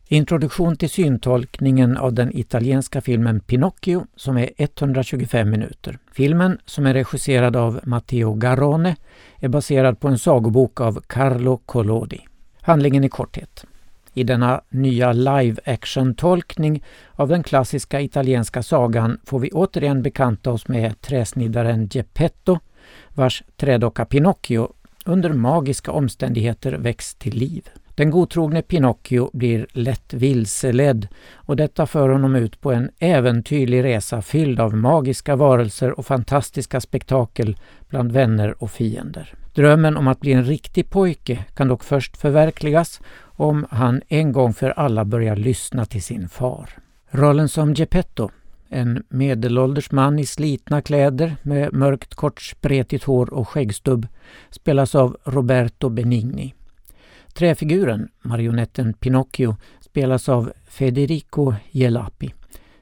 Introduktion till syntolkningen av den italienska filmen Pinocchio som är 125 minuter. Filmen, som är regisserad av Matteo Garrone, är baserad på en sagobok av Carlo Collodi. Handlingen i korthet. I denna nya live-action-tolkning av den klassiska italienska sagan får vi återigen bekanta oss med träsniddaren Geppetto, vars trädocka Pinocchio under magiska omständigheter väcks till liv. Den godtrogne Pinocchio blir lätt vilseledd och detta för honom ut på en äventyrlig resa fylld av magiska varelser och fantastiska spektakel bland vänner och fiender. Drömmen om att bli en riktig pojke kan dock först förverkligas om han en gång för alla börjar lyssna till sin far. Rollen som Geppetto, en medelålders man i slitna kläder med mörkt kort spretigt hår och skäggstubb, spelas av Roberto Benigni. Träfiguren, marionetten Pinocchio, spelas av Federico Jelapi.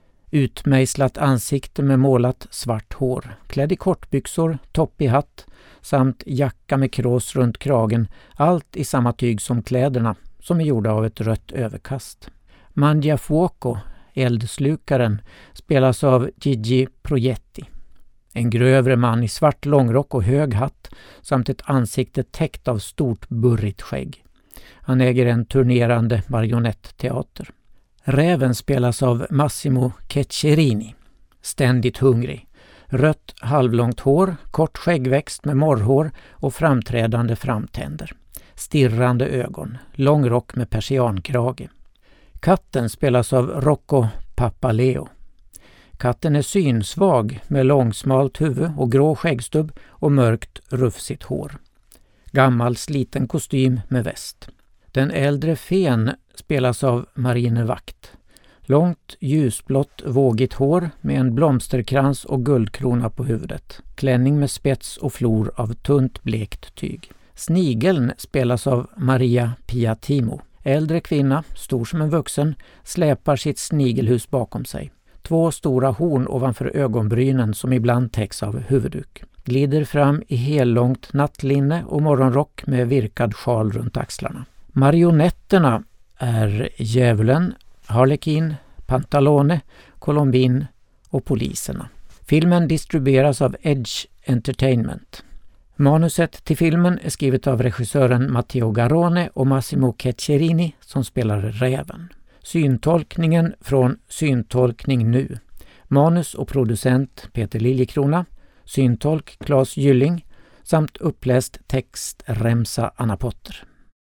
Utmejslat ansikte med målat svart hår, klädd i kortbyxor, toppig hatt samt jacka med krås runt kragen, allt i samma tyg som kläderna, som är gjorda av ett rött överkast. Mangiafuoco, eldslukaren, spelas av Gigi Proietti. En grövre man i svart långrock och hög hatt samt ett ansikte täckt av stort burrigt skägg. Han äger en turnerande marionettteater. Räven spelas av Massimo Ceccherini. Ständigt hungrig. Rött halvlångt hår, kort skäggväxt med morrhår och framträdande framtänder. Stirrande ögon, lång rock med persiankrage. Katten spelas av Rocco Papaleo. Katten är synsvag med långsmalt huvud och grå skäggstubb och mörkt rufsigt hår. Gammal sliten kostym med väst. Den äldre fen spelas av Marine Vakt. Långt ljusblått vågigt hår med en blomsterkrans och guldkrona på huvudet. Klänning med spets och flor av tunt blekt tyg. Snigeln spelas av Maria Piatimo. Äldre kvinna, stor som en vuxen, släpar sitt snigelhus bakom sig. 2 stora horn ovanför ögonbrynen som ibland täcks av huvudduk. Glider fram i hellångt nattlinne och morgonrock med virkad sjal runt axlarna. Marionetterna är djävulen, Harlekin, Pantalone, Colombin och poliserna. Filmen distribueras av Edge Entertainment. Manuset till filmen är skrivet av regissören Matteo Garrone och Massimo Ceccherini som spelar räven. Syntolkningen från Syntolkning nu. Manus och producent Peter Liljekrona, syntolk Claes Gylling samt uppläst textremsa Anna Potter.